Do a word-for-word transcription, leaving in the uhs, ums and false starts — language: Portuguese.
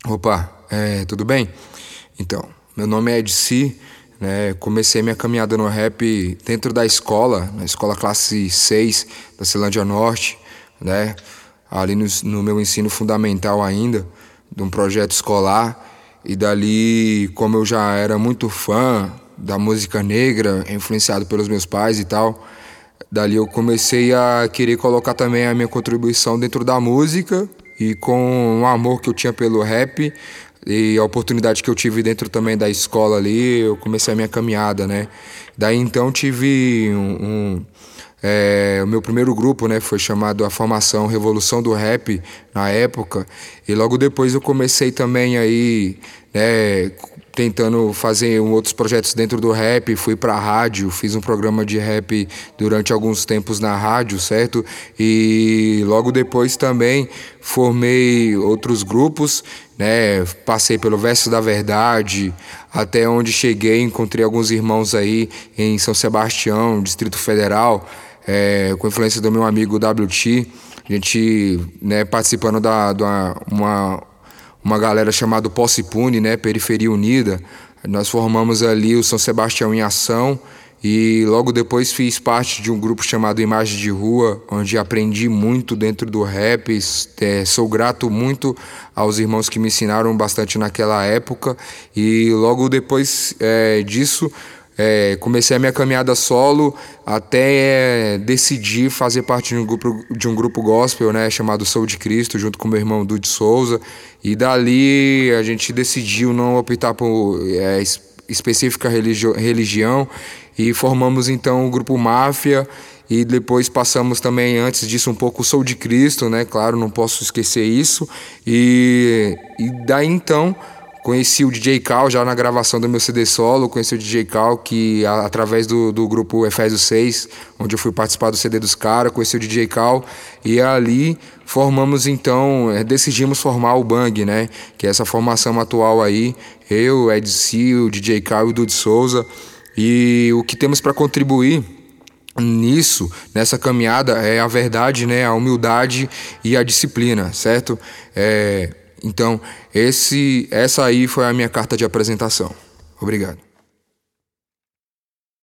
Opa, é, tudo bem? Então, meu nome é Edci, né? Comecei minha caminhada no rap dentro da escola, na escola classe seis da Ceilândia Norte, né? Ali no, no meu ensino fundamental ainda, de um projeto escolar. E dali, como eu já era muito fã da música negra, influenciado pelos meus pais e tal, dali eu comecei a querer colocar também a minha contribuição dentro da música. E com o amor que eu tinha pelo rap e a oportunidade que eu tive dentro também da escola ali, eu comecei a minha caminhada, né? Daí então tive um, um é, o meu primeiro grupo, né, foi chamado a formação Revolução do Rap na época. E logo depois eu comecei também aí, né, tentando fazer outros projetos dentro do rap. Fui pra rádio, fiz um programa de rap durante alguns tempos na rádio, certo? E logo depois também formei outros grupos, né? Passei pelo Verso da Verdade, até onde cheguei, encontrei alguns irmãos aí em São Sebastião, Distrito Federal, é, com influência do meu amigo W T. A gente, né, participando da, da uma uma galera chamada Posse Pune, né, Periferia Unida. Nós formamos ali o São Sebastião em Ação e logo depois fiz parte de um grupo chamado Imagem de Rua, onde aprendi muito dentro do rap. É, sou grato muito aos irmãos que me ensinaram bastante naquela época e logo depois é, disso É, comecei a minha caminhada solo até é, decidir fazer parte de um grupo, de um grupo gospel, né, chamado Sou de Cristo, junto com meu irmão Dude Souza. E dali a gente decidiu não optar por é, específica religi- religião e formamos então o grupo Máfia. E depois passamos também, antes disso, um pouco o Sou de Cristo, né? Claro, não posso esquecer isso. E, e daí então conheci o D J Cal já na gravação do meu C D solo, conheci o D J Cal que a, através do, do grupo Efésio seis, onde eu fui participar do C D dos caras, conheci o D J Cal e ali formamos então, decidimos formar o Bang, né? Que é essa formação atual aí, eu, Edci, o D J Cal e o Dude Souza. E o que temos para contribuir nisso, nessa caminhada, é a verdade, né? A humildade e a disciplina, certo? É... Então, esse, essa aí foi a minha carta de apresentação. Obrigado.